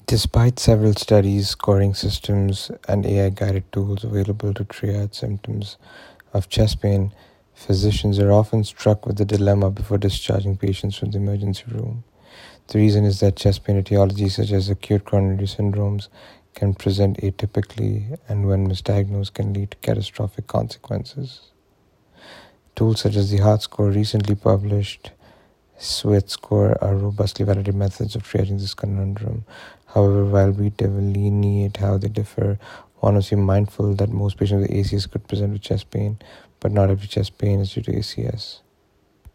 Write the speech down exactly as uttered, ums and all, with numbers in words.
Despite several studies, scoring systems, and A I-guided tools available to triage symptoms of chest pain, physicians are often struck with the dilemma before discharging patients from the emergency room. The reason is that chest pain etiologies such as acute coronary syndromes can present atypically and when misdiagnosed can lead to catastrophic consequences. Tools such as the HeartScore recently published SWIT-score are robustly validated methods of triaging this conundrum. However, while we delineate how they differ, one must be mindful that most patients with A C S could present with chest pain, but not every chest pain is due to A C S.